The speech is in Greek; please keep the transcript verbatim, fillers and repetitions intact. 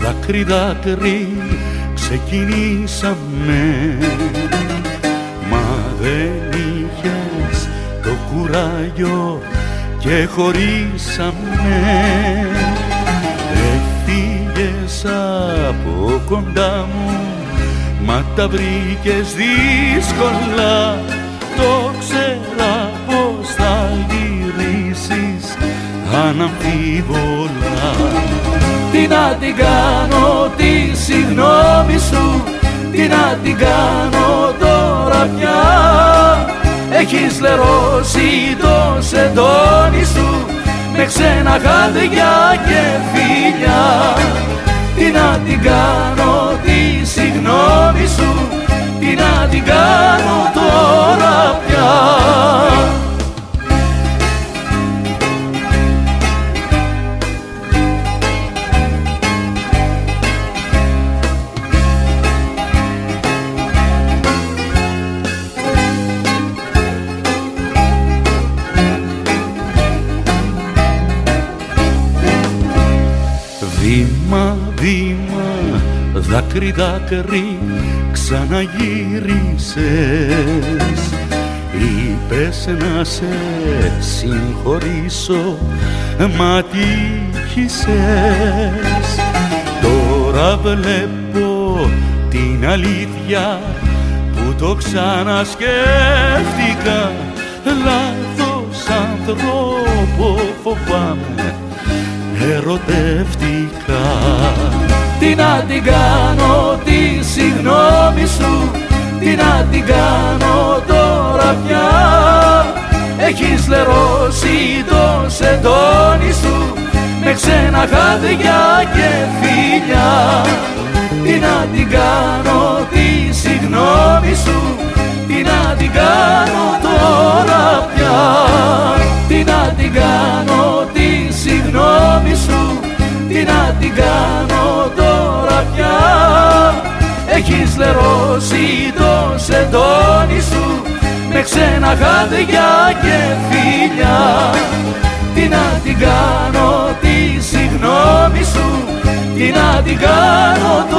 δάκρυ δάκρυ ξεκινήσαμε, μα δεν είχες το κουράγιο και χωρίσαμε. Έφυγες από κοντά μου, μα τα βρήκες δύσκολα. Το ξέρα πως θα γυρίσεις αναμφίβολα. Τι να την κάνω τη συγγνώμη σου, τι να την κάνω τώρα πια. Έχεις λερώσει το σεντόνι σου με ξένα χάδια και φιλιά. Τι να την κάνω τη συγγνώμη σου, τι να την κάνω τώρα πια. Βήμα, βήμα, δάκρυ, δάκρυ, ξαναγύρισες. Είπες να σε συγχωρήσω, μα τύχησες. Τώρα βλέπω την αλήθεια που το ξανασκέφτηκα. Λάθος άνθρωπο φοβάμαι, ερωτεύτηκα. Τι να την κάνω τη συγγνώμη σου, τι να την κάνω τώρα πια. Έχεις λερώσει το σεντόνι σου με ξένα χάδια και φιλιά. Τι να την κάνω τη συγγνώμη σου, τι να την κάνω τώρα πια. Τι να την κάνω τη συγγνώμη σου, τι να την κάνω τώρα πια. Έχεις λερώσει το σεντόνι σου με ξένα χάδια και φιλιά. Τι να την κάνω τη συγγνώμη σου, τι να την κάνω